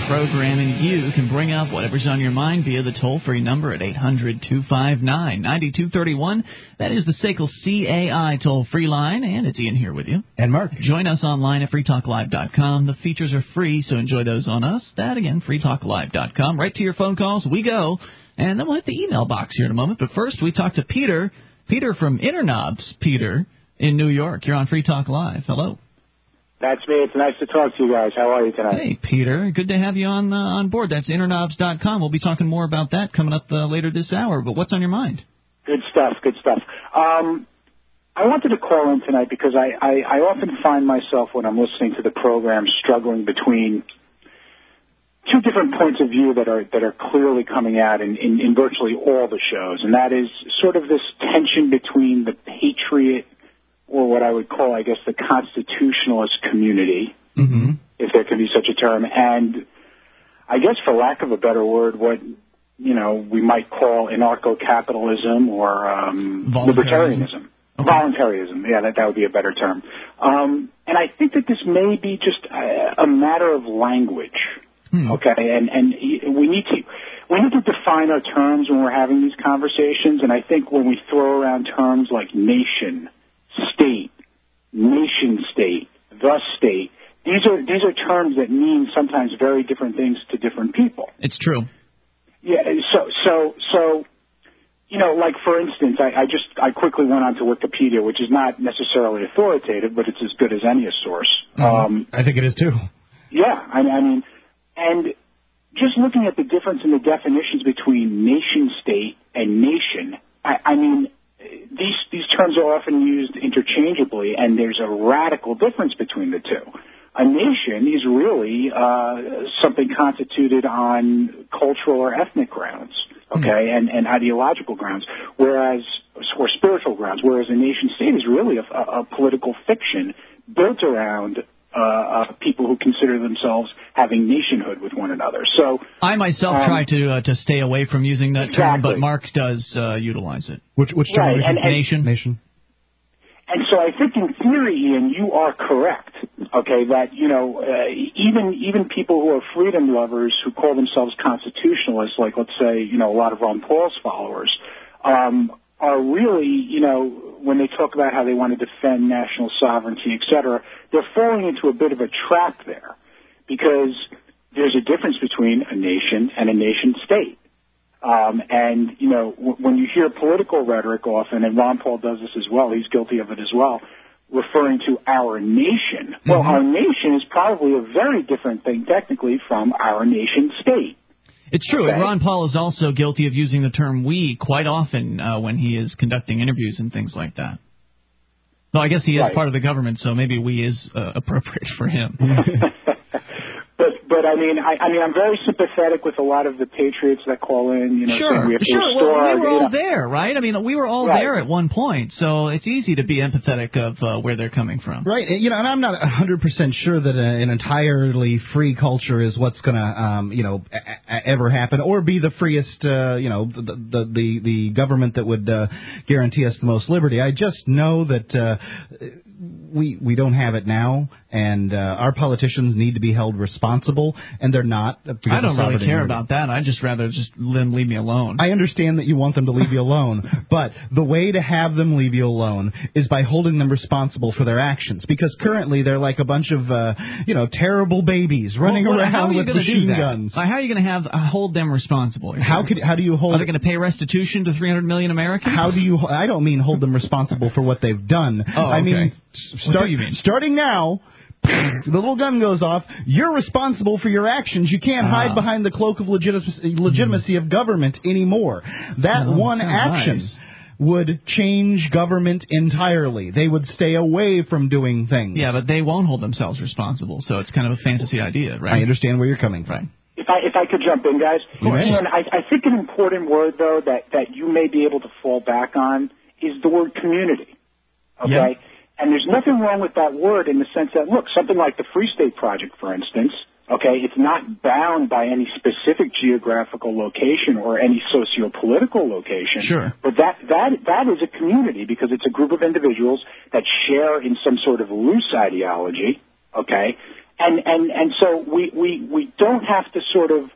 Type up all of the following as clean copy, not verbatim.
program, and you can bring up whatever's on your mind via the toll-free number at 800-259-9231. That is the SACL CAI toll-free line, and it's Ian here with you. And Mark. Join us online at freetalklive.com. The features are free, so enjoy those on us. That, again, freetalklive.com. Right to your phone calls, we go. And then we'll hit the email box here in a moment. But first, we talk to Peter. Peter from Internobs, Peter, in New York. You're on Free Talk Live. Hello. That's me. It's nice to talk to you guys. How are you tonight? Hey, Peter. Good to have you on board. That's Internobs.com. We'll be talking more about that coming up later this hour. But what's on your mind? Good stuff. Good stuff. I wanted to call in tonight because I often find myself when I'm listening to the program struggling between two different points of view that are clearly coming out in virtually all the shows, and that is sort of this tension between the patriot, or what I would call, I guess, the constitutionalist community, if there can be such a term, and I guess, for lack of a better word, what we might call anarcho-capitalism or libertarianism. Okay. Voluntarism, yeah, that would be a better term. And I think that this may be just a matter of language. Okay, and we need to define our terms when we're having these conversations. And I think when we throw around terms like nation state, nation state, the state, these are terms that mean sometimes very different things to different people. It's true. Yeah. So. Like, for instance, I quickly went on to Wikipedia, which is not necessarily authoritative, but it's as good as any source. I think it is too. Yeah, I mean, and just looking at the difference in the definitions between nation state and nation, I mean, these terms are often used interchangeably, and there's a radical difference between the two. A nation is really something constituted on cultural or ethnic grounds, okay, and ideological grounds, or spiritual grounds, whereas a nation state is really a political fiction built around people who consider themselves having nationhood with one another. So I myself try to stay away from using that term, but Mark does utilize it. Which term? Right. Nation. And so I think in theory, Ian, you are correct, okay, that, even people who are freedom lovers who call themselves constitutionalists, like, let's say, a lot of Ron Paul's followers, are really, when they talk about how they want to defend national sovereignty, et cetera, they're falling into a bit of a trap there because there's a difference between a nation and a nation state. And, when you hear political rhetoric often, and Ron Paul does this as well, he's guilty of it as well, referring to our nation. Well, our nation is probably a very different thing technically from our nation state. It's true. Okay. And Ron Paul is also guilty of using the term we quite often when he is conducting interviews and things like that. Well, I guess he is part of the government, so maybe we is appropriate for him. But I mean, I'm very sympathetic with a lot of the patriots that call in. Sure. We have to restore well, we were all there, right? I mean, we were all there at one point, so it's easy to be empathetic of where they're coming from. Right. And I'm not 100% sure that an entirely free culture is what's going to, ever happen, or be the freest, the government that would guarantee us the most liberty. I just know that we don't have it now, and our politicians need to be held responsible, and they're not. I don't really care about that. I'd just rather them leave me alone. I understand that you want them to leave you alone, but the way to have them leave you alone is by holding them responsible for their actions, because currently they're like a bunch of, terrible babies running around with machine guns. How are you going to hold them responsible? How do you hold? Are they going to pay restitution to 300 million Americans? I don't mean hold them responsible for what they've done. Oh, okay. I mean, what do you mean? Starting now, the little gun goes off. You're responsible for your actions. You can't hide behind the cloak of legitimacy of government anymore. That one action would change government entirely. They would stay away from doing things. Yeah, but they won't hold themselves responsible, so it's kind of a fantasy idea, right? I understand where you're coming from. If I could jump in, guys. And I think an important word, though, that you may be able to fall back on is the word community. Okay? Yeah. And there's nothing wrong with that word in the sense that, look, something like the Free State Project, for instance, okay, it's not bound by any specific geographical location or any socio-political location. Sure. But that is a community because it's a group of individuals that share in some sort of loose ideology, okay, And so we don't have to sort of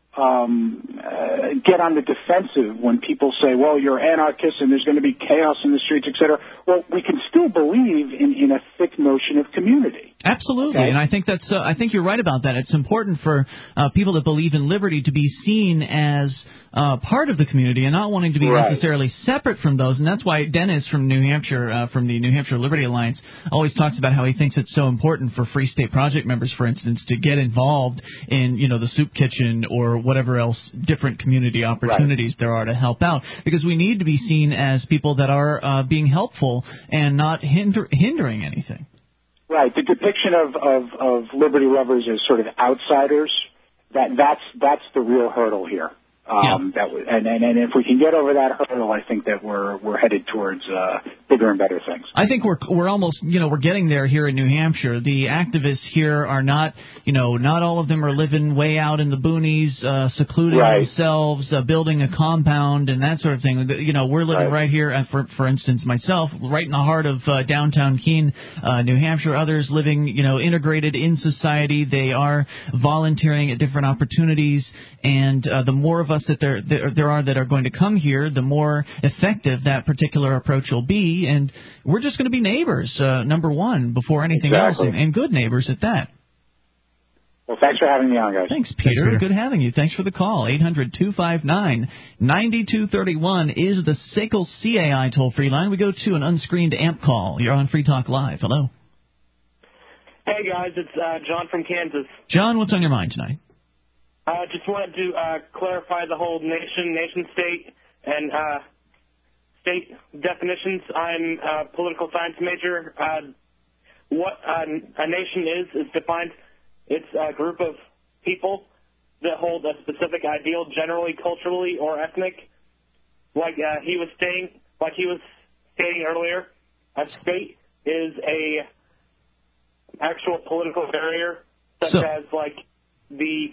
get on the defensive when people say, well, you're anarchists and there's going to be chaos in the streets, et cetera. Well, we can still believe in a thick notion of community. Absolutely, okay? And I think I think you're right about that. It's important for people that believe in liberty to be seen as part of the community and not wanting to be necessarily separate from those. And that's why Dennis from New Hampshire, from the New Hampshire Liberty Alliance, always talks about how he thinks it's so important for Free State Project members, for instance, to get involved in, the soup kitchen or whatever else different community opportunities there are to help out, because we need to be seen as people that are being helpful and not hindering anything. Right. The depiction of liberty lovers as sort of outsiders, that's the real hurdle here. And if we can get over that hurdle, I think that we're headed towards bigger and better things. I think we're almost, we're getting there here in New Hampshire. The activists here are not, not all of them are living way out in the boonies, secluding themselves, building a compound and that sort of thing. We're living right here, for instance, myself, right in the heart of downtown Keene, New Hampshire. Others living, integrated in society. They are volunteering at different opportunities, and the more of us that there are that are going to come here, the more effective that particular approach will be, and we're just going to be neighbors, number one, before anything else, and good neighbors at that. Well, thanks for having me on, guys. Thanks, Peter. Good having you. Thanks for the call. 800-259-9231 is the SACL CAI toll-free line. We go to an unscreened AMP call. You're on Free Talk Live. Hello. Hey, guys. It's John from Kansas. John, what's on your mind tonight? Just wanted to clarify the whole nation-state, and state definitions. I'm a political science major. What a nation is defined. It's a group of people that hold a specific ideal, generally, culturally, or ethnic. Like he was stating earlier, a state is a actual political barrier, such as the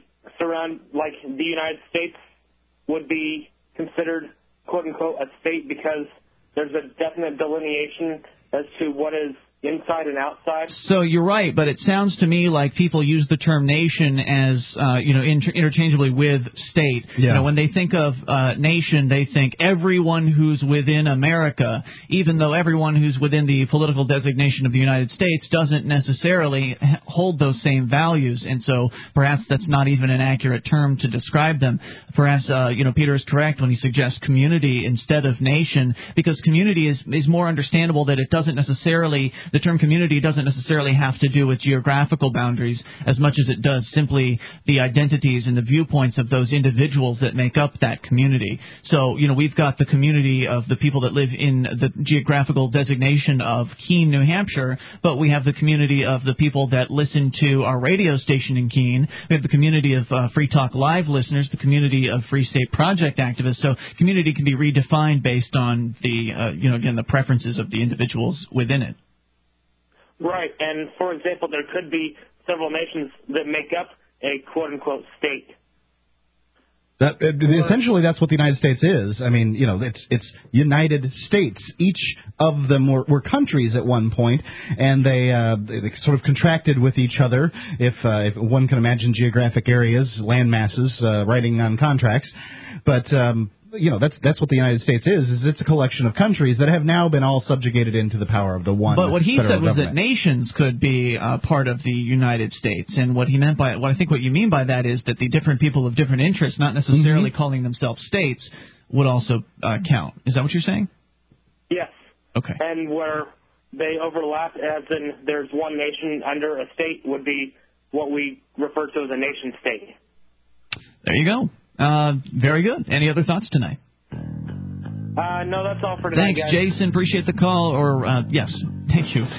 United States would be considered, quote unquote, a state because there's a definite delineation as to what is inside and outside. So you're right, but it sounds to me like people use the term nation as, interchangeably with state. Yeah. When they think of nation, they think everyone who's within America, even though everyone who's within the political designation of the United States doesn't necessarily hold those same values, and so perhaps that's not even an accurate term to describe them. Perhaps, Peter is correct when he suggests community instead of nation, because community is more understandable that it doesn't necessarily... The term community doesn't necessarily have to do with geographical boundaries as much as it does simply the identities and the viewpoints of those individuals that make up that community. So, we've got the community of the people that live in the geographical designation of Keene, New Hampshire, but we have the community of the people that listen to our radio station in Keene. We have the community of Free Talk Live listeners, the community of Free State Project activists. So community can be redefined based on the, the preferences of the individuals within it. Right, and for example, there could be several nations that make up a quote-unquote state. Essentially, that's what the United States is. I mean, it's United States. Each of them were countries at one point, and they sort of contracted with each other. If one can imagine geographic areas, land masses, writing on contracts, but. That's what the United States is it's a collection of countries that have now been all subjugated into the power of the one. But what he said was government. that nations could be part of the United States, and what he meant by what you mean by that is that the different people of different interests, not necessarily calling themselves states, would also count. Is that what you're saying? Yes. Okay. And where they overlap, as in there's one nation under a state, would be what we refer to as a nation state. There you go. Very good. Any other thoughts tonight? No, that's all for tonight, Thanks, guys. Jason. Appreciate the call. Yes, thank you.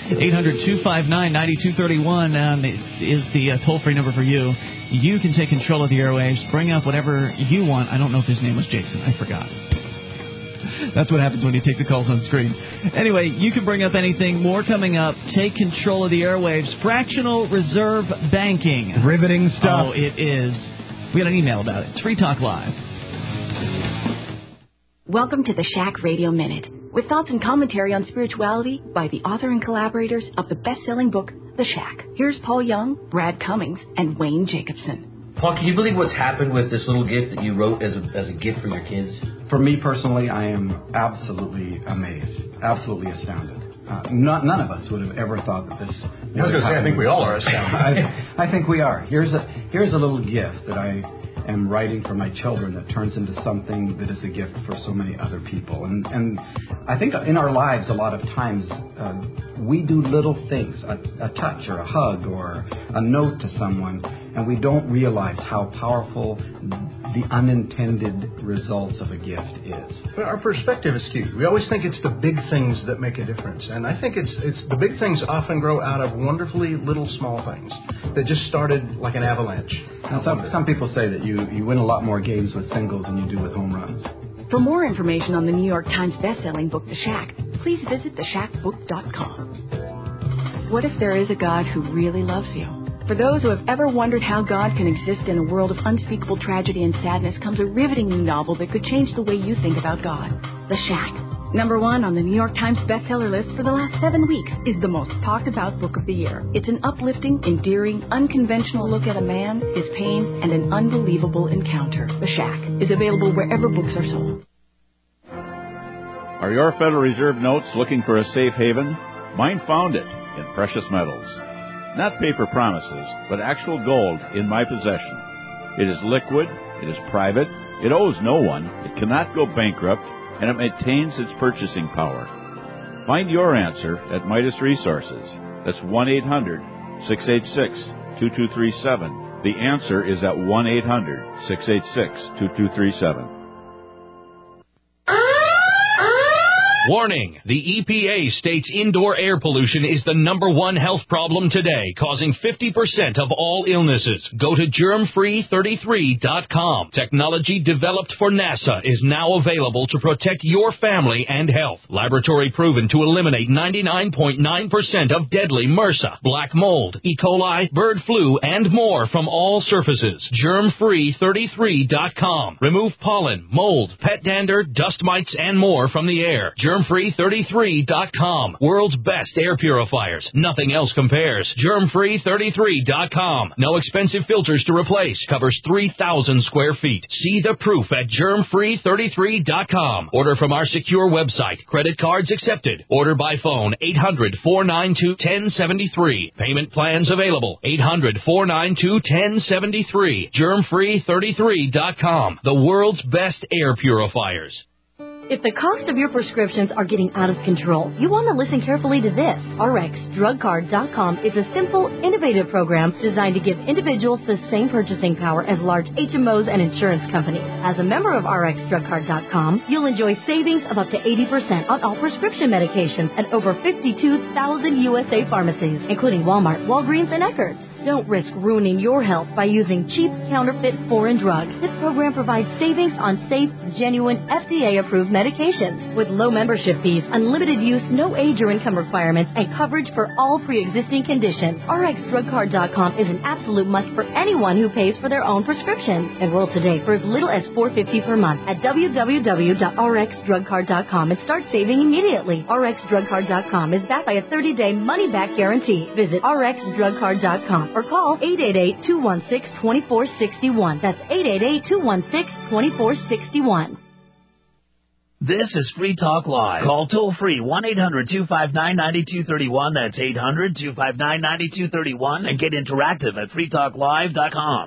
800-259-9231 is the toll-free number for you. You can take control of the airwaves, bring up whatever you want. I don't know if his name was Jason. I forgot. That's what happens when you take the calls on screen. Anyway, you can bring up anything. More coming up. Take control of the airwaves. Fractional reserve banking. Riveting stuff. Oh, it is. We got an email about it. It's Free Talk Live. Welcome to the Shack Radio Minute, with thoughts and commentary on spirituality by the author and collaborators of the best-selling book, The Shack. Here's Paul Young, Brad Cummings, and Wayne Jacobson. Paul, can you believe what's happened with this little gift that you wrote as a gift for your kids? For me personally, I am absolutely amazed, absolutely astounded. None of us would have ever thought that this. I was going to say, I think we all are astounded. I think we are. Here's a little gift that I am writing for my children that turns into something that is a gift for so many other people. And I think in our lives, a lot of times, we do little things, a touch or a hug or a note to someone, and we don't realize how powerful the unintended results of a gift is. Well, our perspective is key. We always think it's the big things that make a difference, and I think it's the big things often grow out of wonderfully little small things that just started like an avalanche. Now, some people say that you win a lot more games with singles than you do with home runs. For more information on the New York Times bestselling book, The Shack, please visit theshackbook.com. What if there is a God who really loves you? For those who have ever wondered how God can exist in a world of unspeakable tragedy and sadness comes a riveting new novel that could change the way you think about God. The Shack. #1 on the New York Times bestseller list for the last 7 weeks, is the most talked about book of the year. It's an uplifting, endearing, unconventional look at a man, his pain, and an unbelievable encounter. The Shack is available wherever books are sold. Are your Federal Reserve notes looking for a safe haven? Mine found it in precious metals. Not paper promises, but actual gold in my possession. It is liquid, it is private, it owes no one, it cannot go bankrupt, and it maintains its purchasing power. Find your answer at Midas Resources. That's 1-800-686-2237. The answer is at 1-800-686-2237. Warning! The EPA states indoor air pollution is the #1 health problem today, causing 50% of all illnesses. Go to germfree33.com. Technology developed for NASA is now available to protect your family and health. Laboratory proven to eliminate 99.9% of deadly MRSA, black mold, E. coli, bird flu, and more from all surfaces. germfree33.com. Remove pollen, mold, pet dander, dust mites, and more from the air. germfree33.com. World's best air purifiers. Nothing else compares. germfree33.com. No expensive filters to replace. Covers 3,000 square feet. See the proof at germfree33.com. Order from our secure website. Credit cards accepted. Order by phone 800-492-1073. Payment plans available. 800-492-1073. germfree33.com. The world's best air purifiers. If the cost of your prescriptions are getting out of control, you want to listen carefully to this. RxDrugCard.com is a simple, innovative program designed to give individuals the same purchasing power as large HMOs and insurance companies. As a member of RxDrugCard.com, you'll enjoy savings of up to 80% on all prescription medications at over 52,000 USA pharmacies, including Walmart, Walgreens, and Eckerd's. Don't risk ruining your health by using cheap, counterfeit, foreign drugs. This program provides savings on safe, genuine, FDA-approved medications. With low membership fees, unlimited use, no age or income requirements, and coverage for all pre-existing conditions. RxDrugCard.com is an absolute must for anyone who pays for their own prescriptions. Enroll today for as little as $4.50 per month at www.rxdrugcard.com and start saving immediately. RxDrugCard.com is backed by a 30-day money-back guarantee. Visit RxDrugCard.com or call 888-216-2461. That's 888-216-2461. This is Free Talk Live. Call toll-free 1-800-259-9231. That's 800-259-9231. And get interactive at freetalklive.com.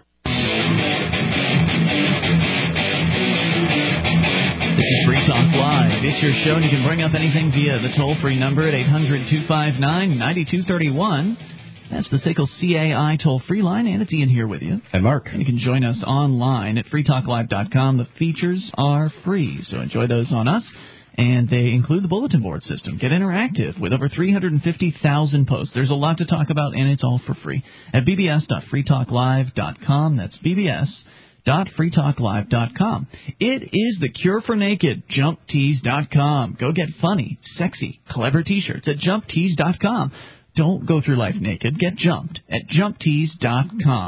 This is Free Talk Live. It's your show, and you can bring up anything via the toll-free number at 800-259-9231. That's the SACL CAI toll-free line, and it's Ian here with you. And Mark. And you can join us online at freetalklive.com. The features are free, so enjoy those on us. And they include the bulletin board system. Get interactive with over 350,000 posts. There's a lot to talk about, and it's all for free at bbs.freetalklive.com. That's bbs.freetalklive.com. It is the cure for naked. JumpTees.com. Go get funny, sexy, clever T-shirts at JumpTees.com. Don't go through life naked. Get jumped at JumpTees.com.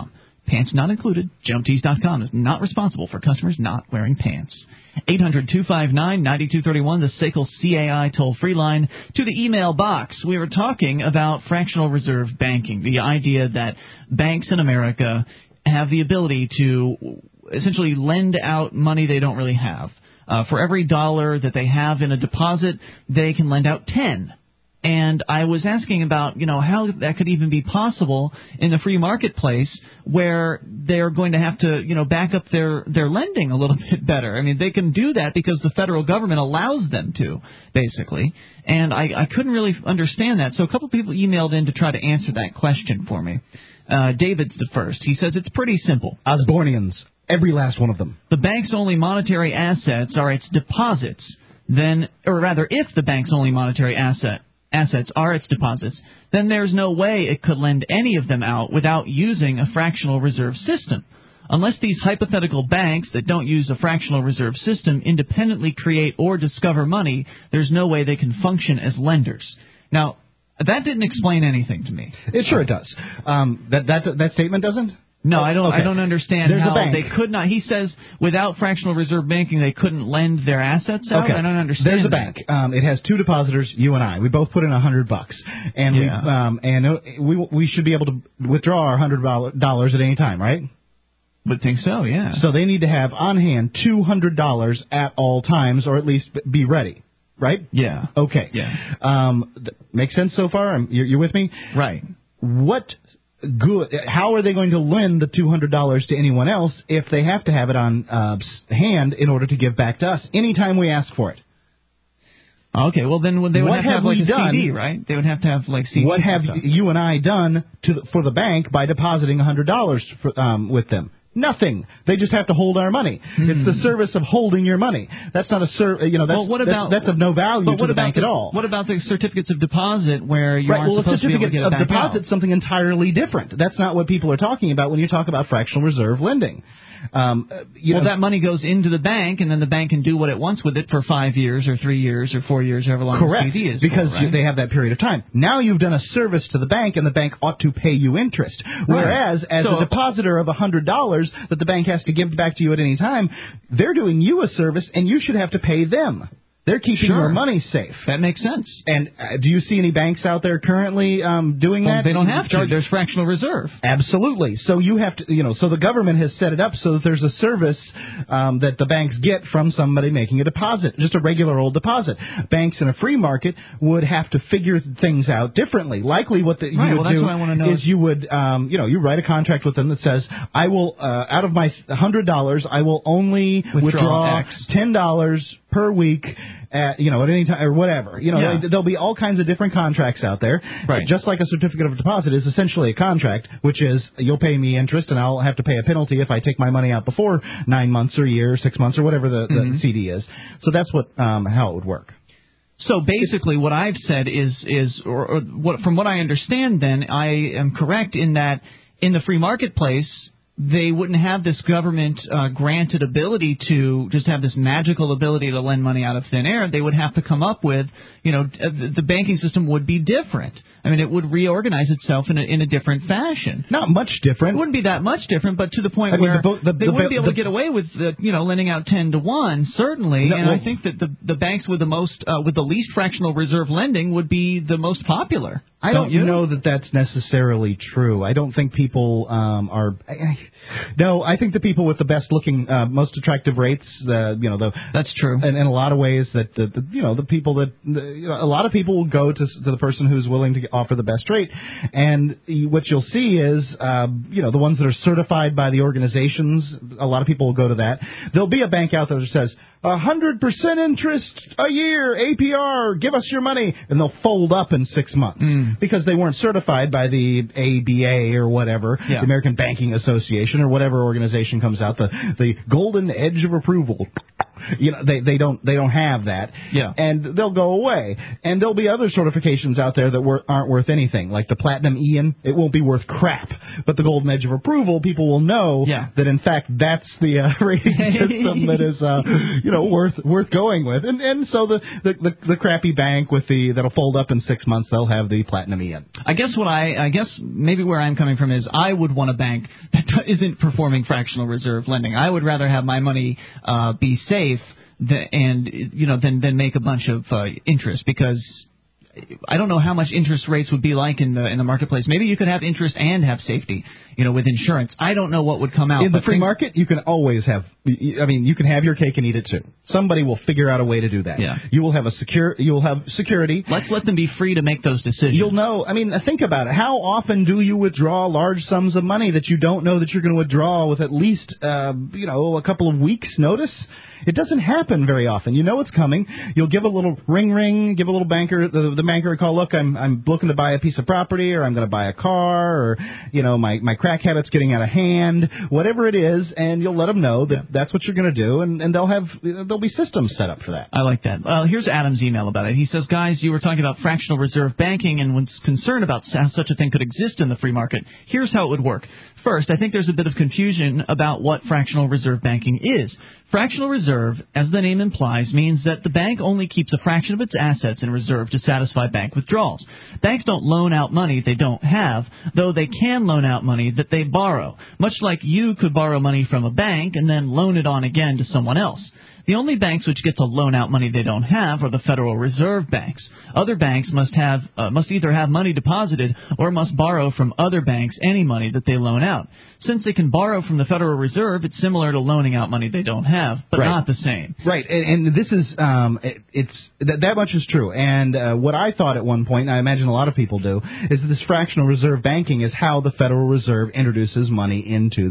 Pants not included. JumpTees.com is not responsible for customers not wearing pants. 800-259-9231, the SACL CAI toll-free line. To the email box, we were talking about fractional reserve banking, the idea that banks in America have the ability to essentially lend out money they don't really have. For every dollar that they have in a deposit, they can lend out 10. And I was asking about, how that could even be possible in the free marketplace where they're going to have to, back up their lending a little bit better. I mean, they can do that because the federal government allows them to, basically. And I couldn't really understand that. So a couple people emailed in to try to answer that question for me. David's the first. He says it's pretty simple. Osbornians, every last one of them. The bank's only monetary assets are its deposits. If the bank's only monetary assets are its deposits, then there's no way it could lend any of them out without using a fractional reserve system. Unless these hypothetical banks that don't use a fractional reserve system independently create or discover money, there's no way they can function as lenders. Now, that didn't explain anything to me. Sure it does. That statement doesn't? No, I don't. Okay. I don't understand There's how a bank. They could not. He says without fractional reserve banking, they couldn't lend their assets out. Okay. I don't understand. There's a bank. It has two depositors, you and I. We both put in $100, and we should be able to withdraw our $100 at any time, right? Would think so, yeah. So they need to have on hand $200 at all times, or at least be ready. Right? Yeah. Okay. Yeah. Makes sense so far? You're with me? Right. How are they going to lend the $200 to anyone else if they have to have it on hand in order to give back to us anytime we ask for it? Okay, well then they would have to have like a CD, right? They would have to have like CD. What have you and I done for the bank by depositing $100 with them? Nothing. They just have to hold our money. It's the service of holding your money. That's not a that's of no value to the bank at all. What about the certificates of deposit where you aren't supposed to be able to get it back out? A certificate of deposit is something entirely different. That's not what people are talking about when you talk about fractional reserve lending. That money goes into the bank, and then the bank can do what it wants with it for 5 years or 3 years or 4 years, however long the CD is. Because right? they have that period of time. Now you've done a service to the bank, and the bank ought to pay you interest. Whereas, as a depositor of $100 that the bank has to give back to you at any time, they're doing you a service, and you should have to pay them. They're keeping your money safe. That makes sense. And do you see any banks out there currently doing that? They don't have to. There's fractional reserve. Absolutely. So you have to, so the government has set it up so that there's a service that the banks get from somebody making a deposit, just a regular old deposit. Banks in a free market would have to figure things out differently. Likely what you would do is you would, you write a contract with them that says, I will, out of my $100, I will only withdraw $10 per week at any time or whatever. There'll be all kinds of different contracts out there. Right. Just like a certificate of deposit is essentially a contract, which is you'll pay me interest and I'll have to pay a penalty if I take my money out before 9 months or a year, 6 months or whatever the CD is. So that's how it would work. So basically what I've said is from what I understand then, I am correct in that in the free marketplace, they wouldn't have this government granted ability to just have this magical ability to lend money out of thin air. They would have to come up with, the banking system would be different. I mean, it would reorganize itself in a different fashion. Not much different. It wouldn't be that much different, but to the point where they wouldn't be able to get away with, lending out 10-1, certainly. I think that the banks with the least fractional reserve lending would be the most popular. I don't know that that's necessarily true. I don't think people are. No, I think the people with the best looking, most attractive rates, that's true. And in a lot of ways, that the people that a lot of people will go to the person who's willing to offer the best rate, and what you'll see is, the ones that are certified by the organizations. A lot of people will go to that. There'll be a bank out there that says 100% interest a year, APR, give us your money, and they'll fold up in 6 months because they weren't certified by the ABA or whatever, the American Banking Association or whatever organization comes out, the golden edge of approval. they don't have that. Yeah. And they'll go away. And there'll be other certifications out there that aren't worth anything, like the Platinum Ian. It won't be worth crap. But the Golden Edge of Approval, people will know that, in fact, that's the rating system that is, worth going with. And so the crappy bank that'll fold up in 6 months, they'll have the Platinum Ian. I guess maybe where I'm coming from is I would want a bank that isn't performing fractional reserve lending. I would rather have my money be safe than make a bunch of interest, because I don't know how much interest rates would be like in the marketplace. Maybe you could have interest and have safety, with insurance. I don't know what would come out. In the free market, you can always have. You can have your cake and eat it too. Somebody will figure out a way to do that. Yeah. You will have security. Let's let them be free to make those decisions. You'll know. Think about it. How often do you withdraw large sums of money that you don't know that you're going to withdraw with at least a couple of weeks' notice? It doesn't happen very often. You know it's coming. You'll give a little ring, give a little banker, the banker a call. Look, I'm looking to buy a piece of property, or I'm going to buy a car, or my crack habit's getting out of hand, whatever it is, and you'll let them know that that's what you're going to do, and there'll be systems set up for that. I like that. Here's Adam's email about it. He says, guys, you were talking about fractional reserve banking and was concerned about how such a thing could exist in the free market. Here's how it would work. First, I think there's a bit of confusion about what fractional reserve banking is. Fractional reserve, as the name implies, means that the bank only keeps a fraction of its assets in reserve to satisfy bank withdrawals. Banks don't loan out money they don't have, though they can loan out money that they borrow, much like you could borrow money from a bank and then loan it on again to someone else. The only banks which get to loan out money they don't have are the Federal Reserve banks. Other banks must either have money deposited or must borrow from other banks any money that they loan out. Since they can borrow from the Federal Reserve, it's similar to loaning out money they don't have, but not the same. Right, and this is that much is true. And what I thought at one point, and I imagine a lot of people do, is that this fractional reserve banking is how the Federal Reserve introduces money into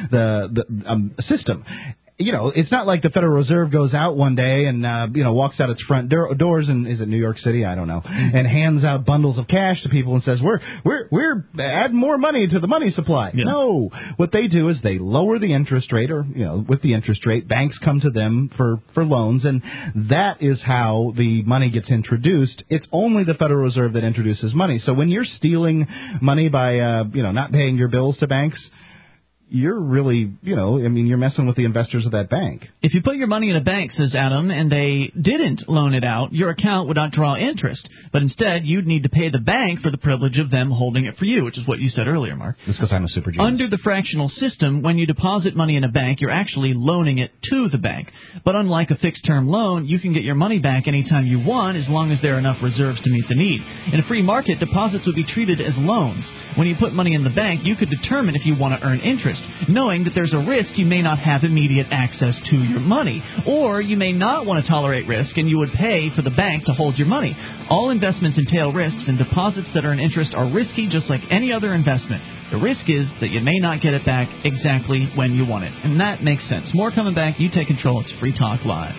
the system. It's not like the Federal Reserve goes out one day and, walks out its front doors in, is it New York City? I don't know. And hands out bundles of cash to people and says, we're adding more money to the money supply. Yeah. No. What they do is they lower the interest rate, or, with the interest rate, banks come to them for loans, and that is how the money gets introduced. It's only the Federal Reserve that introduces money. So when you're stealing money by, not paying your bills to banks, you're really, you're messing with the investors of that bank. If you put your money in a bank, says Adam, and they didn't loan it out, your account would not draw interest. But instead, you'd need to pay the bank for the privilege of them holding it for you, which is what you said earlier, Mark. That's because I'm a super genius. Under the fractional system, when you deposit money in a bank, you're actually loaning it to the bank. But unlike a fixed-term loan, you can get your money back anytime you want, as long as there are enough reserves to meet the need. In a free market, deposits would be treated as loans. When you put money in the bank, you could determine if you want to earn interest, knowing that there's a risk you may not have immediate access to your money, or you may not want to tolerate risk and you would pay for the bank to hold your money. All investments entail risks, and deposits that earn interest are risky just like any other investment. The risk is that you may not get it back exactly when you want it, and that makes sense. More coming back. You take control. It's Free Talk Live.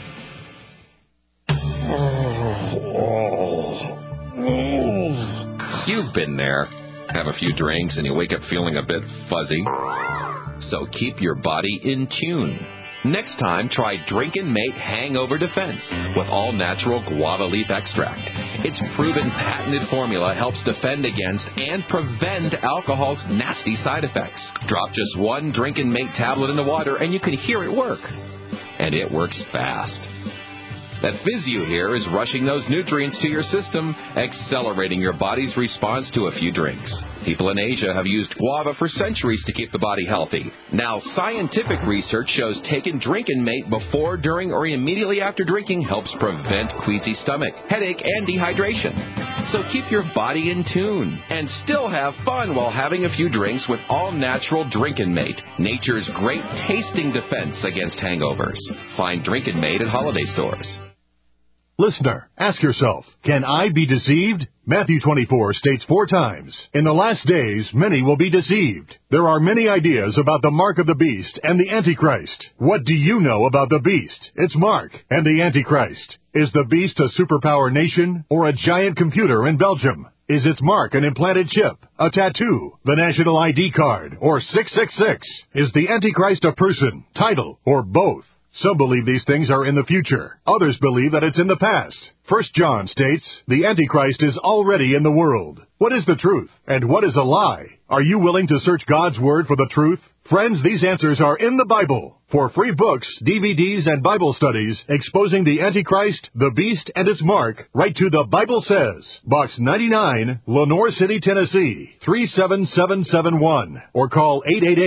You've been there. Have a few drinks and you wake up feeling a bit fuzzy. So keep your body in tune. Next time, try Drinkin' Mate Hangover Defense with all-natural guava leaf extract. Its proven patented formula helps defend against and prevent alcohol's nasty side effects. Drop just one Drinkin' Mate tablet in the water and you can hear it work. And it works fast. That fizz you hear is rushing those nutrients to your system, accelerating your body's response to a few drinks. People in Asia have used guava for centuries to keep the body healthy. Now, scientific research shows taking Drinkin' Mate before, during, or immediately after drinking helps prevent queasy stomach, headache, and dehydration. So keep your body in tune and still have fun while having a few drinks with all-natural Drinkin' Mate, nature's great tasting defense against hangovers. Find Drinkin' Mate at holiday stores. Listener, ask yourself, can I be deceived? Matthew 24 states 4 times, in the last days many will be deceived. There are many ideas about the mark of the beast and the Antichrist. What do you know about the beast, its mark, and the Antichrist? Is the beast a superpower nation or a giant computer in Belgium? Is its mark an implanted chip, a tattoo, the national ID card, or 666? Is the Antichrist a person, title, or both? Some believe these things are in the future. Others believe that it's in the past. 1 John states, the Antichrist is already in the world. What is the truth? And what is a lie? Are you willing to search God's Word for the truth? Friends, these answers are in the Bible. For free books, DVDs, and Bible studies exposing the Antichrist, the Beast, and its mark, write to The Bible Says, Box 99, Lenoir City, Tennessee, 37771, or call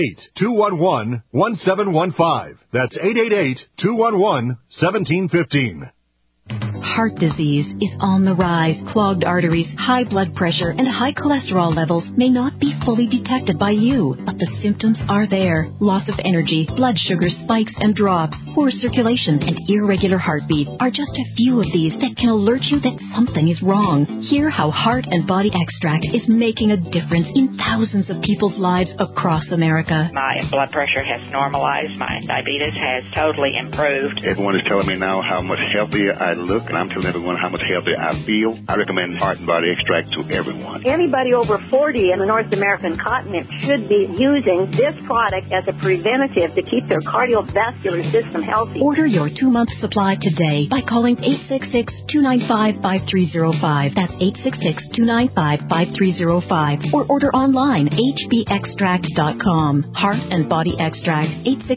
888-211-1715. That's 888-211-1715. Heart disease is on the rise. Clogged arteries, high blood pressure, and high cholesterol levels may not be fully detected by you, but the symptoms are there. Loss of energy, blood sugar spikes and drops, poor circulation, and irregular heartbeat are just a few of these that can alert you that something is wrong. Hear how Heart and Body Extract is making a difference in thousands of people's lives across America. My blood pressure has normalized. My diabetes has totally improved. Everyone is telling me now how much healthier I look, and I'm telling everyone how much healthier I feel. I recommend Heart and Body Extract to everyone. Anybody over 40 in the North American continent should be using this product as a preventative to keep their cardiovascular system healthy. Order your 2-month supply today by calling 866-295-5305. That's 866-295-5305. Or order online, hbextract.com. Heart and Body Extract,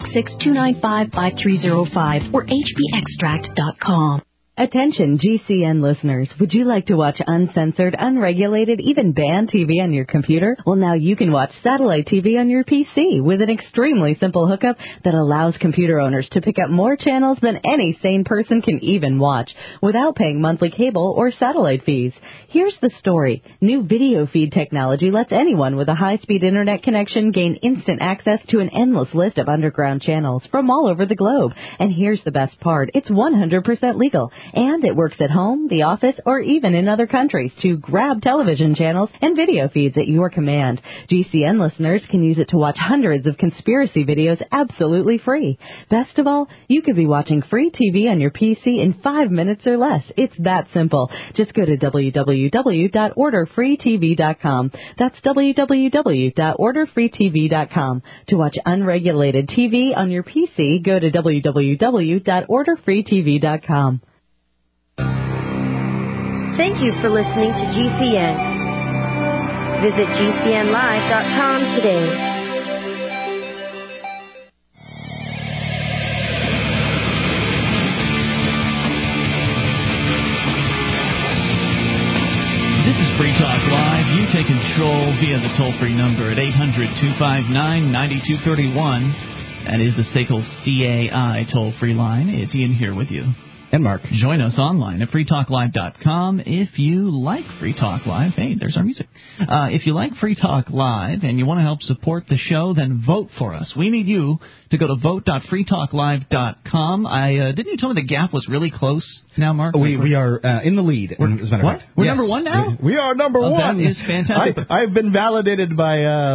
866-295-5305 or hbextract.com. Attention GCN listeners, would you like to watch uncensored, unregulated, even banned TV on your computer? Well, now you can watch satellite TV on your PC with an extremely simple hookup that allows computer owners to pick up more channels than any sane person can even watch without paying monthly cable or satellite fees. Here's the story. New video feed technology lets anyone with a high-speed internet connection gain instant access to an endless list of underground channels from all over the globe. And here's the best part. It's 100% legal. And it works at home, the office, or even in other countries to grab television channels and video feeds at your command. GCN listeners can use it to watch hundreds of conspiracy videos absolutely free. Best of all, you could be watching free TV on your PC in 5 minutes or less. It's that simple. Just go to www.orderfreetv.com. That's www.orderfreetv.com. To watch unregulated TV on your PC, go to www.orderfreetv.com. Thank you for listening to GCN. Visit GCNlive.com today. This is Free Talk Live. You take control via the toll-free number at 800-259-9231. That is the SACL CAI toll-free line. It's Ian here with you. And Mark. Join us online at freetalklive.com. If you like Free Talk Live, hey, there's our music. If you like Free Talk Live and you want to help support the show, then vote for us. We need you to go to vote.freetalklive.com. Didn't you tell me the gap was really close now, Mark? We are in the lead. As a matter of fact. We're Yes. number one now? We are number one. That is fantastic. I've been validated by,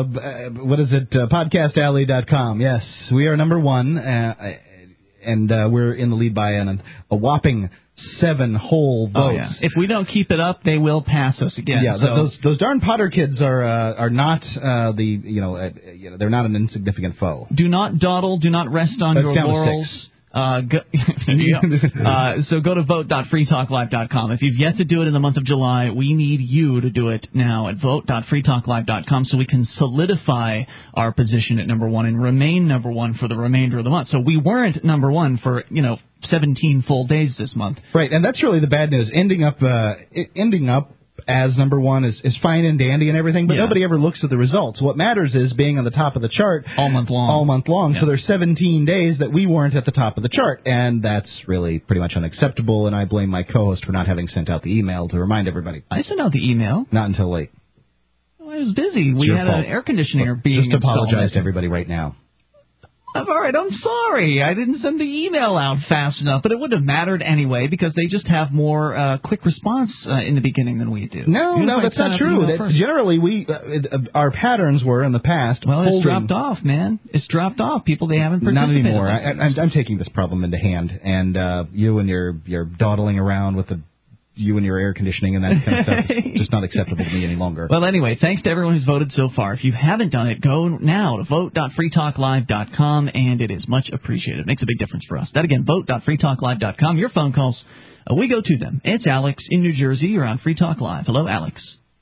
podcastalley.com. Yes, we are number one. And we're in the lead by a whopping 7 whole votes. Oh, yeah. If we don't keep it up, they will pass us again. Yeah, so. those darn Potter kids are not they're not an insignificant foe. Do not dawdle. Do not rest on your laurels. So go to vote.freetalklive.com. If you've yet to do it in the month of July, we need you to do it now at vote.freetalklive.com so we can solidify our position at number one and remain number one for the remainder of the month. So we weren't number one for, 17 full days this month. Right, and that's really the bad news. Ending up as number one is fine and dandy and everything, but nobody ever looks at the results. What matters is being on the top of the chart all month long. Yeah. So there's 17 days that we weren't at the top of the chart, and that's really pretty much unacceptable, and I blame my co-host for not having sent out the email to remind everybody. I sent out the email. Not until late. Well, I was busy. We had an air conditioner being Just apologize installed. to everybody right now. All right, I'm sorry. I didn't send the email out fast enough, but it wouldn't have mattered anyway because they just have more quick response in the beginning than we do. No, that's not true. Generally, our patterns were in the past. Well, it's dropped off, man. It's dropped off. People, they haven't participated. Not anymore. I'm taking this problem into hand, and you and your dawdling around with the you and your air conditioning and that kind of stuff is just not acceptable to me any longer. Well, anyway, thanks to everyone who's voted so far. If you haven't done it, go now to vote.freetalklive.com, and it is much appreciated. It makes a big difference for us. That again, vote.freetalklive.com. Your phone calls, we go to them. It's Alex in New Jersey. You're on Free Talk Live. Hello, Alex.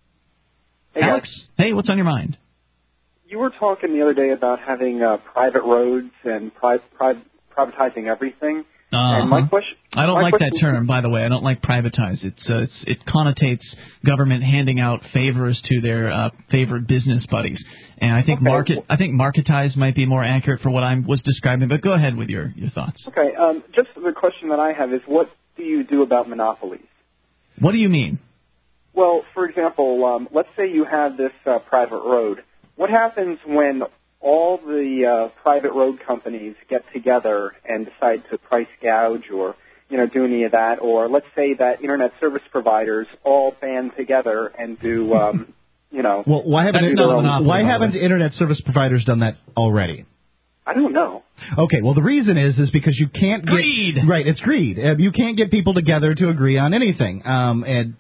Hey, Alex, hey, what's on your mind? You were talking the other day about having private roads and privatizing everything. And my question, I don't like that term, by the way. I don't like privatize. It connotates government handing out favors to their favored business buddies, and I think marketize might be more accurate for what I was describing. But go ahead with your thoughts. Okay, just the question that I have is, what do you do about monopolies? What do you mean? Well, for example, let's say you have this private road. What happens when all the private road companies get together and decide to price gouge or, do any of that? Or let's say that internet service providers all band together and do, Well, why haven't internet service providers done that already? I don't know. Okay, well, the reason is because you can't get... Greed! Right, it's greed. You can't get people together to agree on anything. And,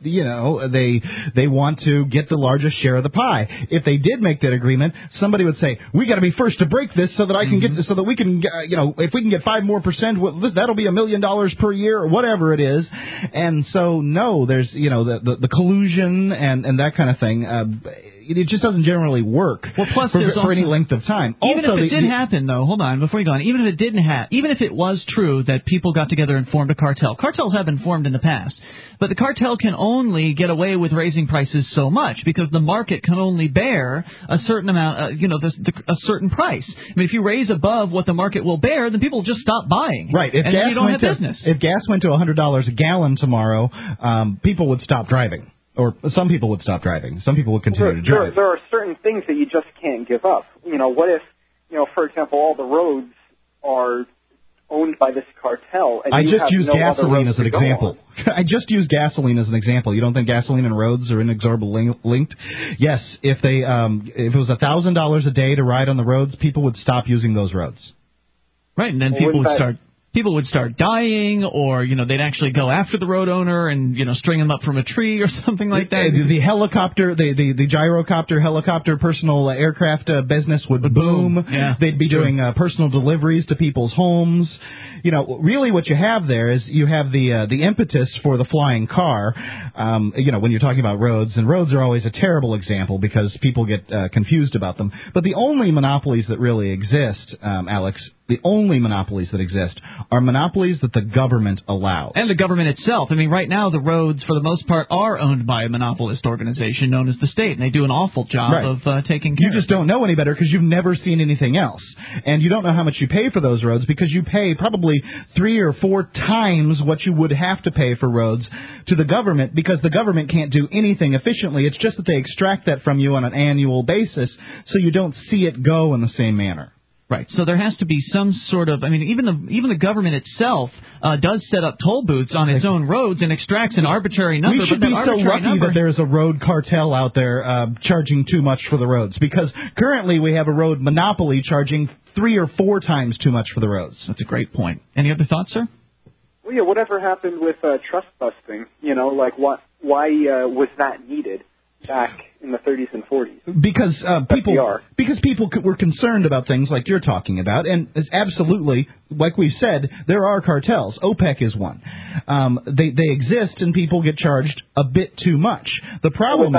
they want to get the largest share of the pie. If they did make that agreement, somebody would say, we got to be first to break this so that I can get this, so that we can, if we can get 5% more, that'll be $1 million per year or whatever it is. And so, no, there's, the collusion and that kind of thing. It just doesn't generally work for any length of time. Even if it did happen, though, hold on, before you go on, even if it didn't happen, even if it was true that people got together and formed a cartel, cartels have been formed in the past, but the cartel can only get away with raising prices so much because the market can only bear a certain amount, a certain price. I mean, if you raise above what the market will bear, then people will just stop buying. Right. And then you don't have business. If gas went to $100 a gallon tomorrow, people would stop driving. Or some people would stop driving. Some people would continue to drive. There are certain things that you just can't give up. What if, for example, all the roads are owned by this cartel? And I just use gasoline as an example. I just use gasoline as an example. You don't think gasoline and roads are inexorably linked? Yes. If it was $1,000 a day to ride on the roads, people would stop using those roads. Right, and then people would start dying, or, they'd actually go after the road owner and, string him up from a tree or something like that. The helicopter, the gyrocopter helicopter personal aircraft business would boom. Yeah, they'd be doing personal deliveries to people's homes. Really what you have there is you have the impetus for the flying car, when you're talking about roads. And roads are always a terrible example because people get confused about them. But the only monopolies that really exist, Alex, the only monopolies that exist are monopolies that the government allows. And the government itself. I mean, right now the roads, for the most part, are owned by a monopolist organization known as the state, and they do an awful job of taking care of it. You just don't know any better because you've never seen anything else. And you don't know how much you pay for those roads because you pay probably 3 or 4 times what you would have to pay for roads to the government because the government can't do anything efficiently. It's just that they extract that from you on an annual basis so you don't see it go in the same manner. Right. So there has to be some sort of, even the government itself does set up toll booths on its own roads and extracts an arbitrary number. We should be so lucky that there's a road cartel out there charging too much for the roads, because currently we have a road monopoly charging 3 or 4 times too much for the roads. That's a great point. Any other thoughts, sir? Well, yeah, whatever happened with trust busting? Why was that needed back in the 30s and 40s? Because people were concerned about things like you're talking about, and absolutely, like we've said, there are cartels. OPEC is one. They exist, and people get charged a bit too much. The problem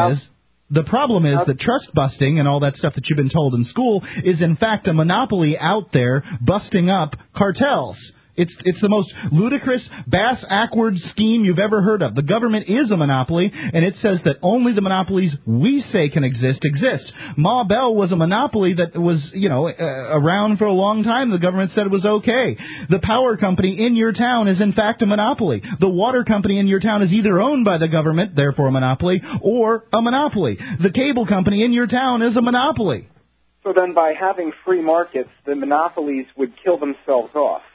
is that trust busting and all that stuff that you've been told in school is in fact a monopoly out there busting up cartels. It's the most ludicrous, bass-ackward scheme you've ever heard of. The government is a monopoly, and it says that only the monopolies we say can exist. Ma Bell was a monopoly that was, around for a long time. The government said it was okay. The power company in your town is, in fact, a monopoly. The water company in your town is either owned by the government, therefore a monopoly, or a monopoly. The cable company in your town is a monopoly. So then by having free markets, the monopolies would kill themselves off.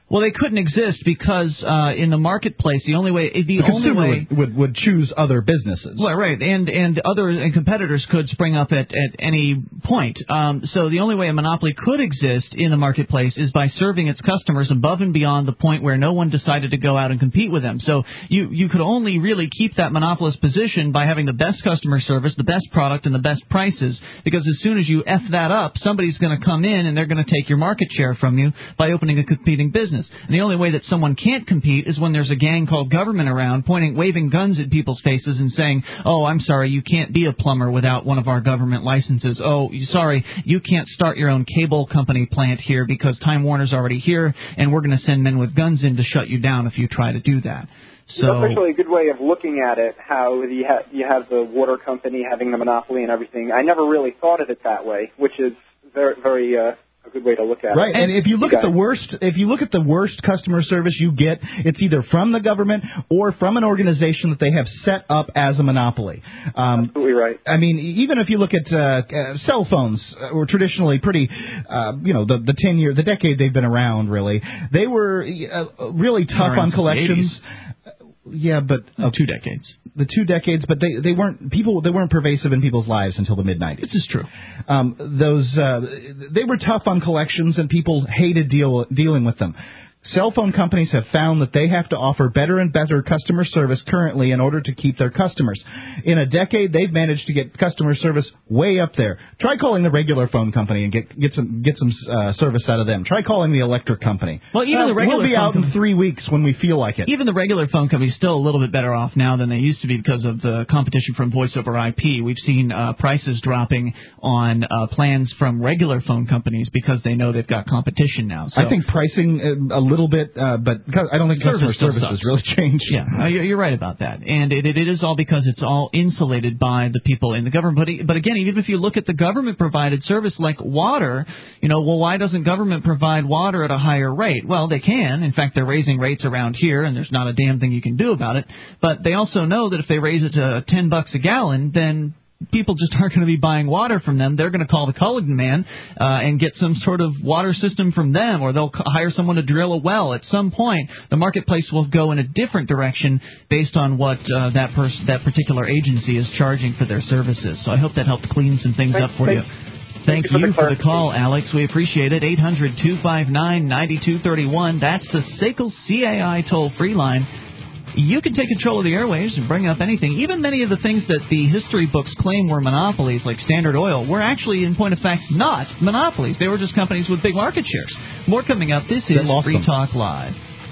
Well, they couldn't exist because in the marketplace, the consumer would choose other businesses. Well, right, and other competitors could spring up at any point. So the only way a monopoly could exist in the marketplace is by serving its customers above and beyond the point where no one decided to go out and compete with them. So you could only really keep that monopolist position by having the best customer service, the best product, and the best prices. Because as soon as you F that up, somebody's going to come in and they're going to take your market share from you by opening a competing business. And the only way that someone can't compete is when there's a gang called government around waving guns at people's faces and saying, oh, I'm sorry, you can't be a plumber without one of our government licenses. Oh, sorry, you can't start your own cable company plant here because Time Warner's already here, and we're going to send men with guns in to shut you down if you try to do that. So that's actually a good way of looking at it, how you have the water company having the monopoly and everything. I never really thought of it that way, which is very, very a good way to look at it. Right, and if you look at the worst customer service you get, it's either from the government or from an organization that they have set up as a monopoly. Absolutely right. I mean, even if you look at cell phones, were traditionally pretty, the decade they've been around, really, they were really tough on collections. Yeah, but 2 decades. The 2 decades, but they weren't pervasive in people's lives until the mid-90s. This is true. They were tough on collections, and people hated dealing with them. Cell phone companies have found that they have to offer better and better customer service currently in order to keep their customers. In a decade, they've managed to get customer service way up there. Try calling the regular phone company and get some service out of them. Try calling the electric company. Well, even the regular we'll be out in 3 weeks when we feel like it. Even the regular phone company is still a little bit better off now than they used to be because of the competition from voice over IP. We've seen prices dropping on plans from regular phone companies because they know they've got competition now. So I think pricing a little bit, but I don't think customer service has really changed. Yeah, you're right about that. And it is all because it's all insulated by the people in the government. But again, even if you look at the government-provided service like water, why doesn't government provide water at a higher rate? Well, they can. In fact, they're raising rates around here, and there's not a damn thing you can do about it. But they also know that if they raise it to $10 a gallon, then people just aren't going to be buying water from them. They're going to call the Culligan man and get some sort of water system from them, or they'll hire someone to drill a well. At some point, the marketplace will go in a different direction based on what that particular agency is charging for their services. So I hope that helped clean some things up for you. Thank you for the call, Alex. We appreciate it. 800-259-9231. That's the SACL CAI toll-free line. You can take control of the airwaves and bring up anything. Even many of the things that the history books claim were monopolies, like Standard Oil, were actually, in point of fact, not monopolies. They were just companies with big market shares. More coming up. This is Free Talk Live.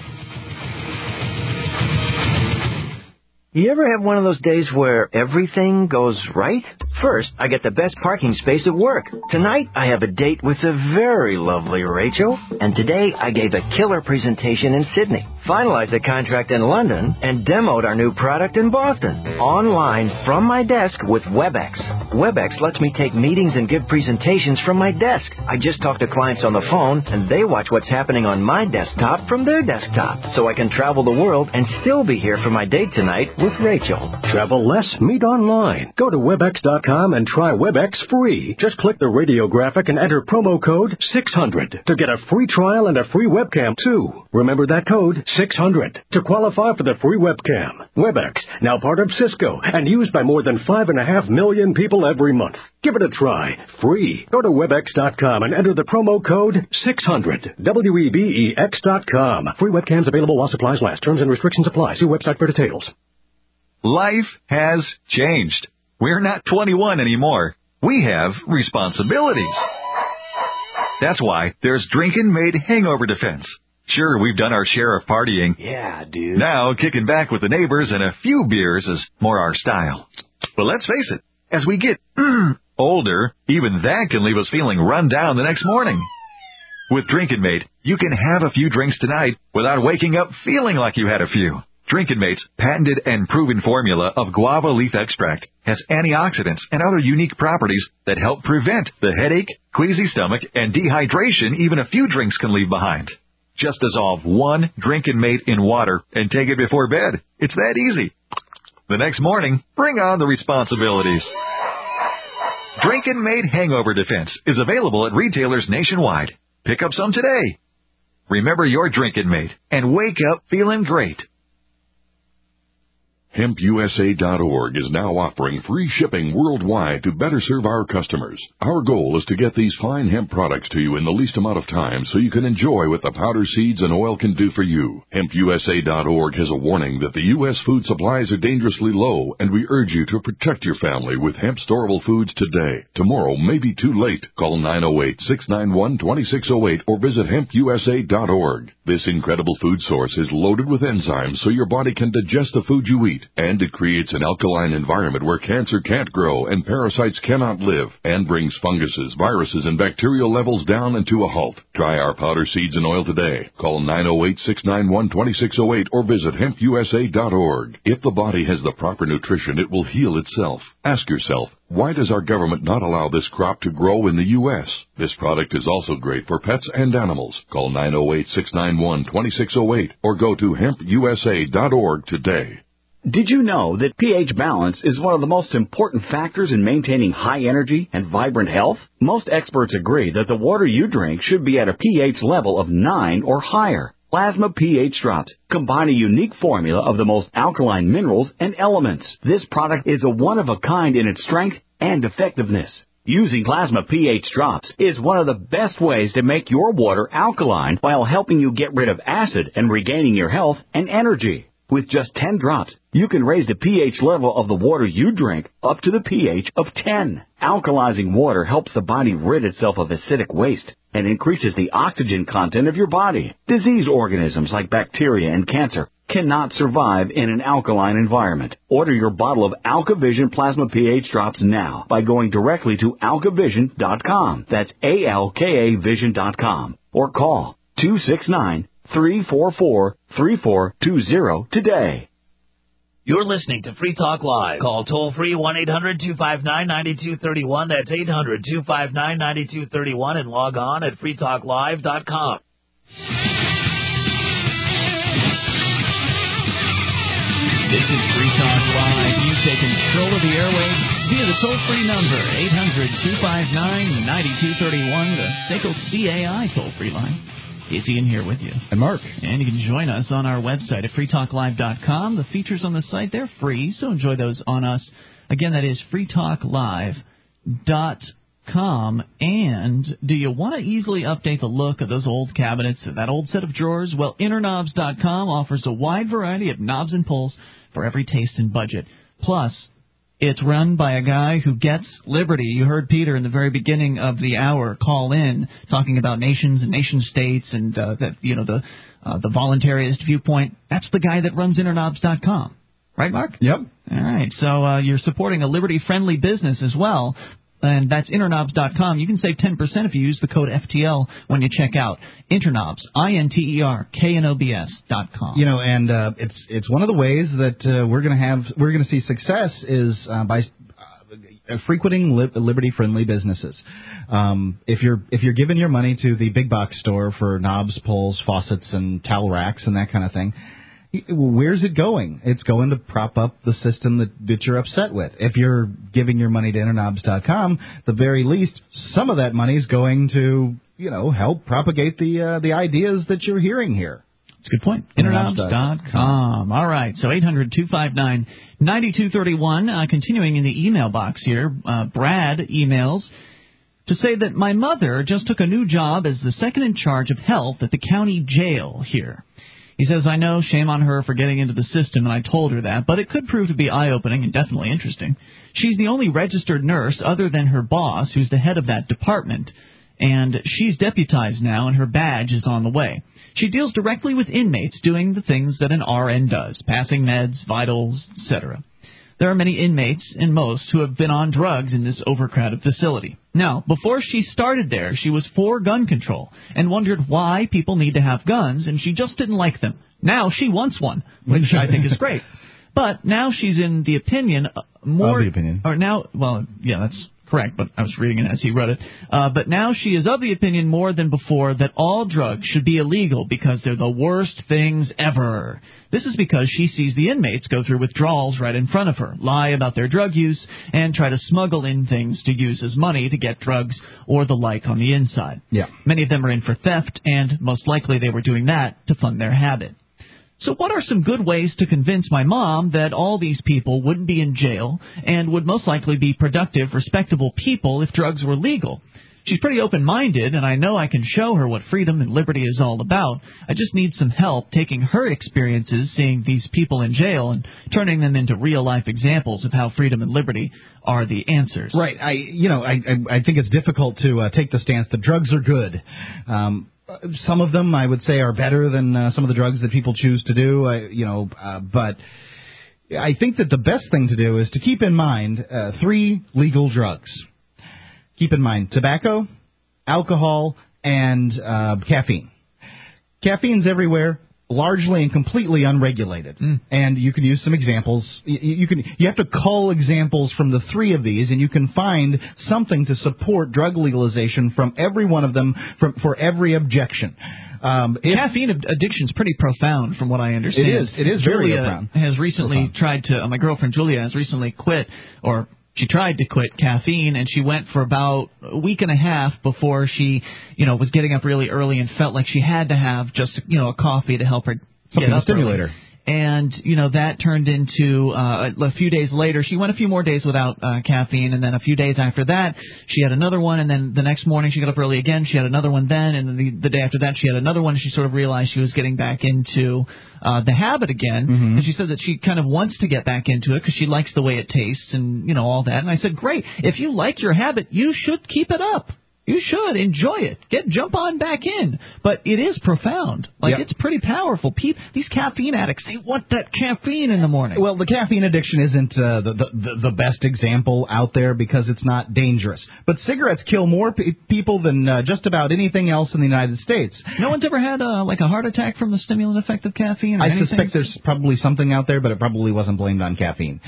You ever have one of those days where everything goes right? First, I get the best parking space at work. Tonight, I have a date with the very lovely Rachel. And today, I gave a killer presentation in Sydney, finalized a contract in London, and demoed our new product in Boston. Online, from my desk with WebEx. WebEx lets me take meetings and give presentations from my desk. I just talk to clients on the phone, and they watch what's happening on my desktop from their desktop. So I can travel the world and still be here for my date tonight with Rachel. Travel less, meet online. Go to WebEx.com and try WebEx free. Just click the radio graphic and enter promo code 600 to get a free trial and a free webcam, too. Remember that code, 600, to qualify for the free webcam. WebEx, now part of Cisco and used by more than 5.5 million people every month. Give it a try. Free. Go to WebEx.com and enter the promo code 600. WEBEX.com. Free webcams available while supplies last. Terms and restrictions apply. See website for details. Life has changed. We're not 21 anymore. We have responsibilities. That's why there's Drinkin' Made Hangover Defense. Sure, we've done our share of partying. Yeah, dude. Now, kicking back with the neighbors and a few beers is more our style. But let's face it, as we get older, even that can leave us feeling run down the next morning. With Drinkin' Mate, you can have a few drinks tonight without waking up feeling like you had a few. Drinkin' Mate's patented and proven formula of guava leaf extract has antioxidants and other unique properties that help prevent the headache, queasy stomach, and dehydration even a few drinks can leave behind. Just dissolve one Drinkin' Mate in water and take it before bed. It's that easy. The next morning, bring on the responsibilities. Drinkin' Mate Hangover Defense is available at retailers nationwide. Pick up some today. Remember your drinking mate and wake up feeling great. HempUSA.org is now offering free shipping worldwide to better serve our customers. Our goal is to get these fine hemp products to you in the least amount of time so you can enjoy what the powder seeds and oil can do for you. HempUSA.org has a warning that the U.S. food supplies are dangerously low, and we urge you to protect your family with hemp storable foods today. Tomorrow may be too late. Call 908-691-2608 or visit HempUSA.org. This incredible food source is loaded with enzymes so your body can digest the food you eat. And it creates an alkaline environment where cancer can't grow and parasites cannot live, and brings funguses, viruses, and bacterial levels down and to a halt. Try our powder seeds and oil today. Call 908-691-2608 or visit HempUSA.org. If the body has the proper nutrition, it will heal itself. Ask yourself, why does our government not allow this crop to grow in the U.S.? This product is also great for pets and animals. Call 908-691-2608 or go to HempUSA.org today. Did you know that pH balance is one of the most important factors in maintaining high energy and vibrant health? Most experts agree that the water you drink should be at a pH level of 9 or higher. Plasma pH drops combine a unique formula of the most alkaline minerals and elements. This product is a one-of-a-kind in its strength and effectiveness. Using Plasma pH drops is one of the best ways to make your water alkaline while helping you get rid of acid and regaining your health and energy. With just 10 drops, you can raise the pH level of the water you drink up to the pH of 10. Alkalizing water helps the body rid itself of acidic waste and increases the oxygen content of your body. Disease organisms like bacteria and cancer cannot survive in an alkaline environment. Order your bottle of AlkaVision Plasma pH drops now by going directly to alkavision.com. That's ALKAvision.com. Or call 269-344-3420 today. You're listening to Free Talk Live. Call toll-free 1-800-259-9231. That's 800-259-9231. And log on at freetalklive.com. This is Free Talk Live. You take control of the airwaves via the toll-free number, 800-259-9231, the SACL CAI toll-free line. It's Ian here with you. And Mark. And you can join us on our website at freetalklive.com. The features on the site, they're free, so enjoy those on us. Again, that is freetalklive.com. And do you want to easily update the look of those old cabinets, that old set of drawers? Well, InnerKnobs.com offers a wide variety of knobs and pulls for every taste and budget. Plus, it's run by a guy who gets liberty. You heard Peter in the very beginning of the hour call in talking about nations and nation-states and the voluntarist viewpoint. That's the guy that runs InnerKnobs.com. Right, Mark? Yep. All right. So you're supporting a liberty-friendly business as well. And that's InnerKnobs.com. You can save 10% if you use the code FTL when you check out. InterKnobs, INTERKNOBS.com. You know, and it's one of the ways that we're going to see success is by frequenting liberty-friendly businesses. If you're giving your money to the big box store for knobs, pulls, faucets, and towel racks and that kind of thing, where's it going? It's going to prop up the system that you're upset with. If you're giving your money to InnerKnobs.com, the very least, some of that money is going to, help propagate the ideas that you're hearing here. That's a good point. InnerKnobs.com. All right, so 800-259-9231. Continuing in the email box here, Brad emails to say that my mother just took a new job as the second in charge of health at the county jail here. He says, I know, shame on her for getting into the system, and I told her that, but it could prove to be eye-opening and definitely interesting. She's the only registered nurse other than her boss, who's the head of that department, and she's deputized now, and her badge is on the way. She deals directly with inmates doing the things that an RN does, passing meds, vitals, etc. There are many inmates, and most, who have been on drugs in this overcrowded facility. Now, before she started there, she was for gun control and wondered why people need to have guns, and she just didn't like them. Now she wants one, which I think is great. But now she's in the opinion more... Of the opinion. Or now, well, yeah, that's correct, but I was reading it as he wrote it. But now she is of the opinion more than before that all drugs should be illegal because they're the worst things ever. This is because she sees the inmates go through withdrawals right in front of her, lie about their drug use, and try to smuggle in things to use as money to get drugs or the like on the inside. Yeah. Many of them are in for theft, and most likely they were doing that to fund their habit. So what are some good ways to convince my mom that all these people wouldn't be in jail and would most likely be productive, respectable people if drugs were legal? She's pretty open-minded, and I know I can show her what freedom and liberty is all about. I just need some help taking her experiences seeing these people in jail and turning them into real-life examples of how freedom and liberty are the answers. Right. I think it's difficult to take the stance that drugs are good. Some of them, I would say, are better than some of the drugs that people choose to do, but I think that the best thing to do is to keep in mind 3 legal drugs. Keep in mind tobacco, alcohol, and caffeine. Caffeine's everywhere, largely and completely unregulated. And you can use some examples. You have to cull examples from the 3 of these, and you can find something to support drug legalization from every one of them for every objection. Caffeine addiction is pretty profound, from what I understand. It is very profound. Has recently tried to. My girlfriend Julia has recently quit, or she tried to quit caffeine, and she went for about a week and a half before she, was getting up really early and felt like she had to have just, a coffee to help her something get up to stimulate early. her. And, that turned into a few days later. She went a few more days without caffeine, and then a few days after that, she had another one, and then the next morning she got up early again. She had another one then, and then the day after that she had another one, and she sort of realized she was getting back into the habit again. And she said that she kind of wants to get back into it because she likes the way it tastes and, all that. And I said, great. If you like your habit, you should keep it up. You should enjoy it. Jump on back in. But it is profound. It's pretty powerful. These caffeine addicts, they want that caffeine in the morning. Well, the caffeine addiction isn't the best example out there because it's not dangerous. But cigarettes kill more people than just about anything else in the United States. No one's ever had a heart attack from the stimulant effect of caffeine? I suspect there's probably something out there, but it probably wasn't blamed on caffeine.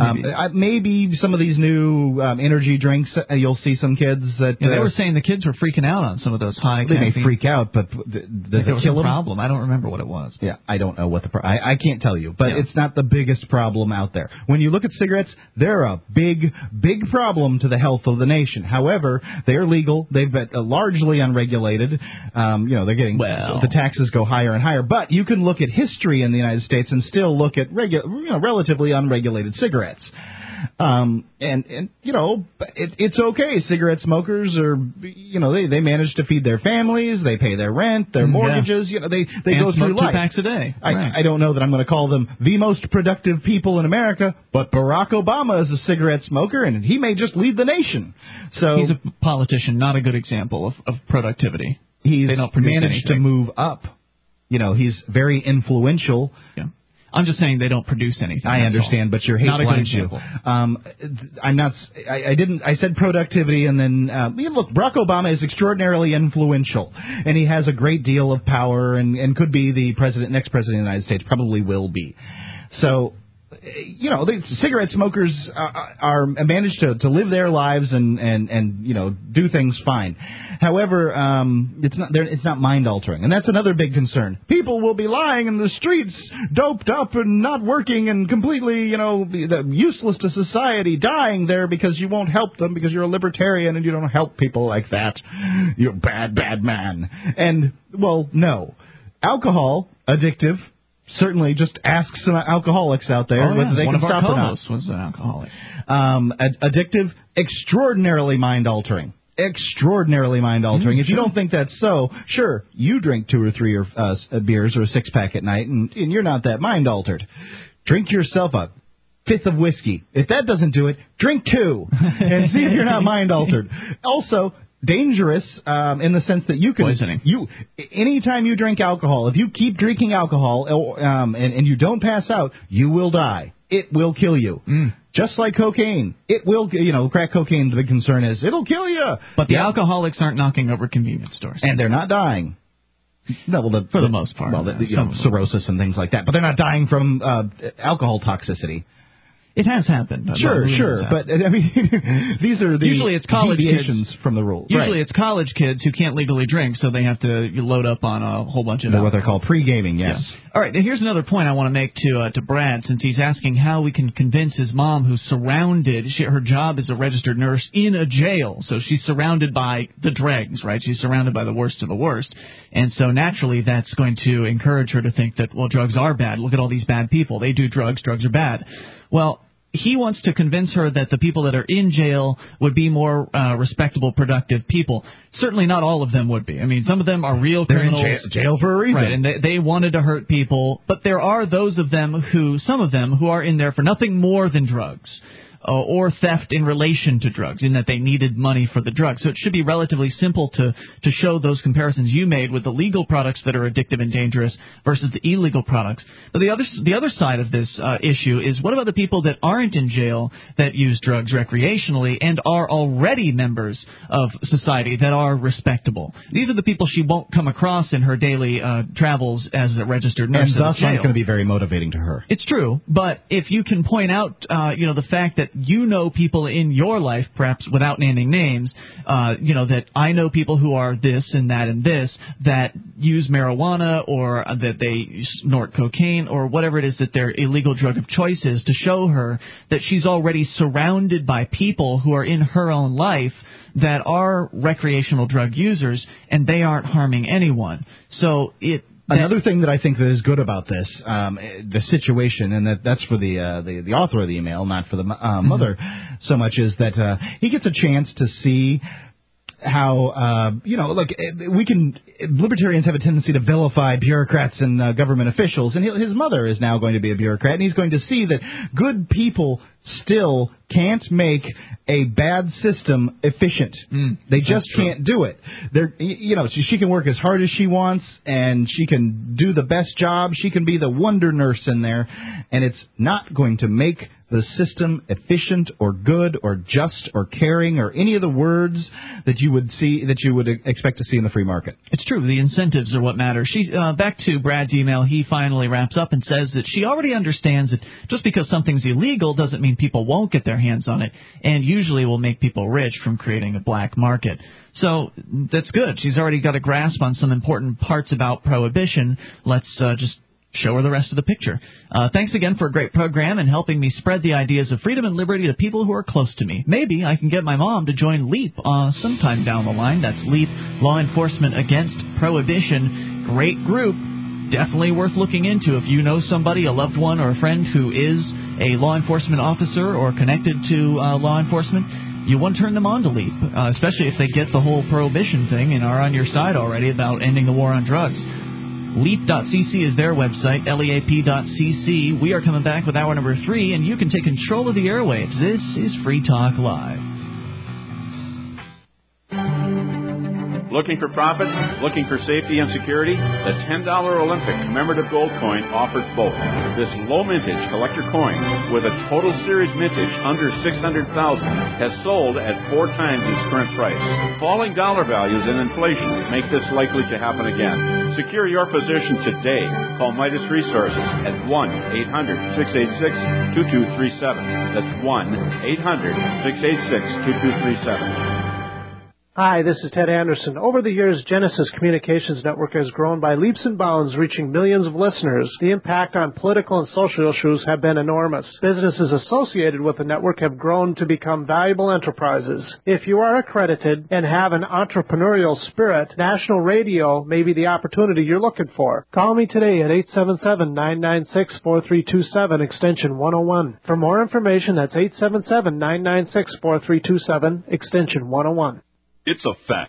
Maybe some of these new energy drinks, you'll see some kids that... they were saying the kids were freaking out on some of those high caffeine. They may freak out, but does it kill them? Problem. I don't remember what it was. Yeah, I don't know what I can't tell you, but it's not the biggest problem out there. When you look at cigarettes, they're a big problem to the health of the nation. However, they're legal. They've been largely unregulated. They're getting the taxes go higher and higher. But you can look at history in the United States and still look at relatively unregulated cigarettes. It's okay. Cigarette smokers are, they manage to feed their families, they pay their rent, their mortgages, they go through life. 2 packs a day. I don't know that I'm going to call them the most productive people in America, but Barack Obama is a cigarette smoker, and he may just lead the nation. So he's a politician, not a good example of productivity. He's they don't produce managed anything. to move up. He's very influential. Yeah. I'm just saying they don't produce anything. I understand, but your hate blinds you. I'm not. I said productivity, and then look. Barack Obama is extraordinarily influential, and he has a great deal of power, and could be the next president of the United States. Probably will be. So, the cigarette smokers are managed to live their lives and do things fine. However, it's not mind altering, and that's another big concern. People will be lying in the streets, doped up and not working, and completely useless to society, dying there because you won't help them because you're a libertarian and you don't help people like that. You're a bad man. And no, alcohol addictive. Certainly, just ask some alcoholics out there whether they can stop or not. One of our co-hosts was an alcoholic. Addictive, extraordinarily mind-altering. Extraordinarily mind-altering. If you don't think that's so, sure, you drink 2 or 3 beers or a 6-pack at night, and you're not that mind-altered. Drink yourself a 5th of whiskey. If that doesn't do it, drink 2 and see if you're not mind-altered. Also, dangerous in the sense that you can poisoning. Anytime you drink alcohol, if you keep drinking alcohol and you don't pass out, you will die. It will kill you. Just like cocaine. It will, crack cocaine, the big concern is it'll kill you. But the alcoholics aren't knocking over convenience stores. And they're not dying. No, for the most part. Well, cirrhosis and things like that. But they're not dying from alcohol toxicity. It has happened. Sure. But, I mean, these are the usually it's college deviations kids from the rule. Usually it's college kids who can't legally drink, so they have to load up on a whole bunch of what they're called pre-gaming, yes. All right, now here's another point I want to make to Brad, since he's asking how we can convince his mom, who's surrounded, her job is a registered nurse in a jail, so she's surrounded by the dregs, right? She's surrounded by the worst of the worst, and so naturally that's going to encourage her to think that, well, drugs are bad. Look at all these bad people. They do drugs. Drugs are bad. Well, he wants to convince her that the people that are in jail would be more respectable, productive people. Certainly not all of them would be. I mean, some of them are real criminals. They're in jail for a reason. Right, and they wanted to hurt people. But there are some of them who are in there for nothing more than drugs. Or theft in relation to drugs, in that they needed money for the drugs. So it should be relatively simple to show those comparisons you made with the legal products that are addictive and dangerous versus the illegal products. But the other side of this issue is, what about the people that aren't in jail that use drugs recreationally and are already members of society that are respectable? These are the people she won't come across in her daily travels as a registered nurse. And thus aren't going to be very motivating to her. It's true, but if you can point out, the fact that you know people in your life, perhaps without naming names, that I know people who are this and that and this, that use marijuana or that they snort cocaine or whatever it is that their illegal drug of choice is, to show her that she's already surrounded by people who are in her own life that are recreational drug users and they aren't harming anyone. So another thing that I think that is good about this, the situation, and that's for the author of the email, not for the mother so much, is that he gets a chance to see how, libertarians have a tendency to vilify bureaucrats and government officials, and his mother is now going to be a bureaucrat, and he's going to see that good people still can't make a bad system efficient. They just can't do it. She can work as hard as she wants, and she can do the best job. She can be the wonder nurse in there, and it's not going to make the system efficient or good or just or caring or any of the words that you would expect to see in the free market. It's true. The incentives are what matter. Back to Brad's email, he finally wraps up and says that she already understands that just because something's illegal doesn't mean people won't get their hands on it, and usually will make people rich from creating a black market. So that's good. She's already got a grasp on some important parts about prohibition. Let's just show her the rest of the picture. Thanks again for a great program and helping me spread the ideas of freedom and liberty to people who are close to me. Maybe I can get my mom to join LEAP sometime down the line. That's LEAP, Law Enforcement Against Prohibition. Great group. Definitely worth looking into if you know somebody, a loved one or a friend who is a law enforcement officer or connected to law enforcement. You want to turn them on to LEAP, especially if they get the whole prohibition thing and are on your side already about ending the war on drugs. Leap.cc is their website, leap.cc. We are coming back with hour number 3, and you can take control of the airwaves. This is Free Talk Live. Looking for profit? Looking for safety and security? The $10 Olympic commemorative gold coin offers both. This low mintage collector coin with a total series mintage under $600,000 has sold at 4 times its current price. Falling dollar values and inflation make this likely to happen again. Secure your position today. Call Midas Resources at 1-800-686-2237. That's 1-800-686-2237. Hi, this is Ted Anderson. Over the years, Genesis Communications Network has grown by leaps and bounds, reaching millions of listeners. The impact on political and social issues have been enormous. Businesses associated with the network have grown to become valuable enterprises. If you are accredited and have an entrepreneurial spirit, national radio may be the opportunity you're looking for. Call me today at 877-996-4327, extension 101. For more information, that's 877-996-4327, extension 101. It's a fact.